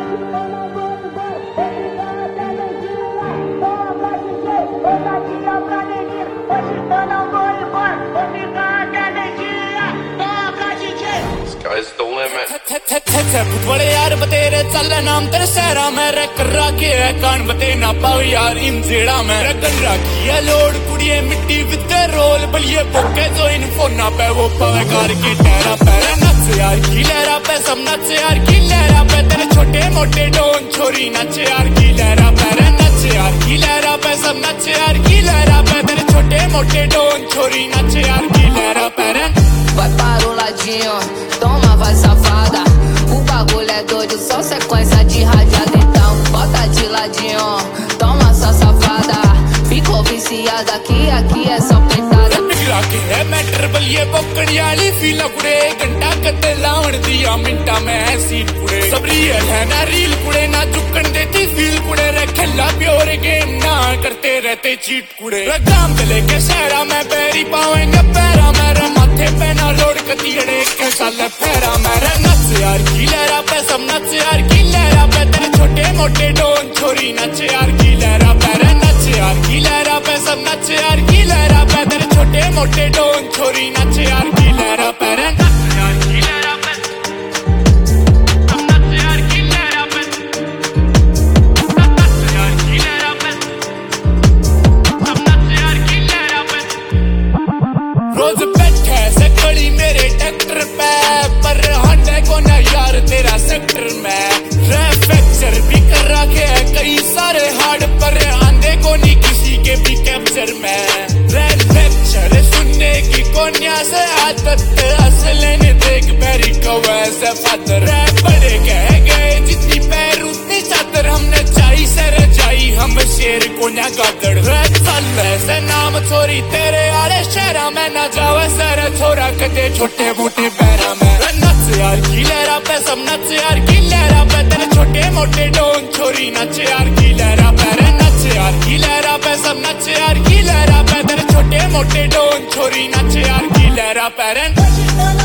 Sky's the limit. बड़े यार बतेरे चल नाम तेरे सहरा में रख राखे है कान बते ना पाओ यार इन जेड़ा में रगन राखी है लोड कुड़िए मिट्टी विदे रोल बलिए पोके जो इन फोना पे वो पावे कार के टहरा पैरा नच यार की लहरा पे सब नच यार की लहरा पे तेरे छोटे मोटे डोन छोरी नच यार की लहरा पैरा नच यार की लहरा पे सब नच यार की लहरा पे तेरे छोटे मोटे डोन छोरी नच यार की लहरा पैरा Vai para o ladinho, toma, vai safada. O bagulho é doido, só sequência de rajada. Então bota de ladinho, toma só safada. Ficou viciada aqui é só peitada. के है मैटर बलिए पकड़ी वाली फील कुड़े घंटा कते लावण दिया मिंटा में सीट कुड़े सब रियल है ना रील कुड़े ना झुकन देती फील कुड़े रे खेला प्योर गेम ना करते रहते चीट कुड़े गांव से लेके शहरा में पैरी पावेंगे पैरा मेरे माथे पे ना लोड कतीड़े के साल पैरा मेरे नच यार की लहरा पे सब नच यार की लहरा पे तेरे छोटे मोटे डोन छोरी नच यार की लहरा पैरा नच यार की लहरा पे सब नच यार की लहरा पे तेरे छोटे मोटे डोन छोरी नच यार की लहरा पैरा नच यार की लहरा पे सब नच यार की लहरा पे नच यार की लहरा पे सब नच यार की लहरा पे रोज बैठे से कड़ी मेरे ट्रैक्टर पे पर हंडे को ना यार तेरा सेक्टर में रेफेक्चर भी कर रखे है कई सारे हार्ड पर आंधे को नहीं किसी के भी कैप्चर में रेफेक्चर सुनने की कोन्या से आदत असल ने देख मेरी कवैसे फादर बड़े कह गए जितनी पैर उतनी चादर हमने चाही सर जाई हम शेर को ना गादड़ चल वैसे नाम छोरी तेरे आले शहरा में ना जावे सर छोरा कदे छोटे मोटे पैरा में नच यार की लहरा पे सब नच यार की लहरा पे तेरे छोटे मोटे डोन छोरी नच यार की लहरा पे नच यार की लहरा पे सब नच यार की लहरा पे तेरे छोटे मोटे डोन छोरी नच यार की लहरा पे